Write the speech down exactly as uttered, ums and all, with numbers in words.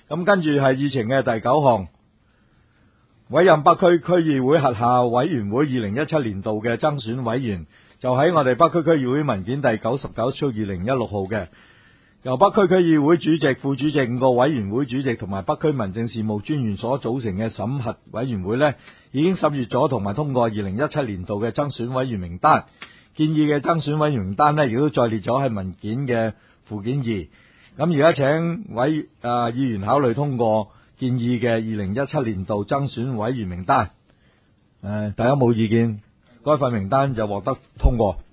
咁跟住係議程嘅第九項，委任北區區議會轄下委員會二零一七年度嘅增選委員，就喺我哋北區區議會文件第九十九號二零一六號嘅，由北區區議會主席、副主席五個委員會主席同埋北區民政事務專員所組成嘅審核委員會呢，已經審閱咗同埋通過二零一七年度嘅增選委員名單，建議嘅增選委員名單呢，亦都再列咗喺文件嘅附件二。咁而家請委啊議員考慮通過建議嘅二零一七年度增選委員名單。誒、呃，大家冇意見，該份名單就獲得通過。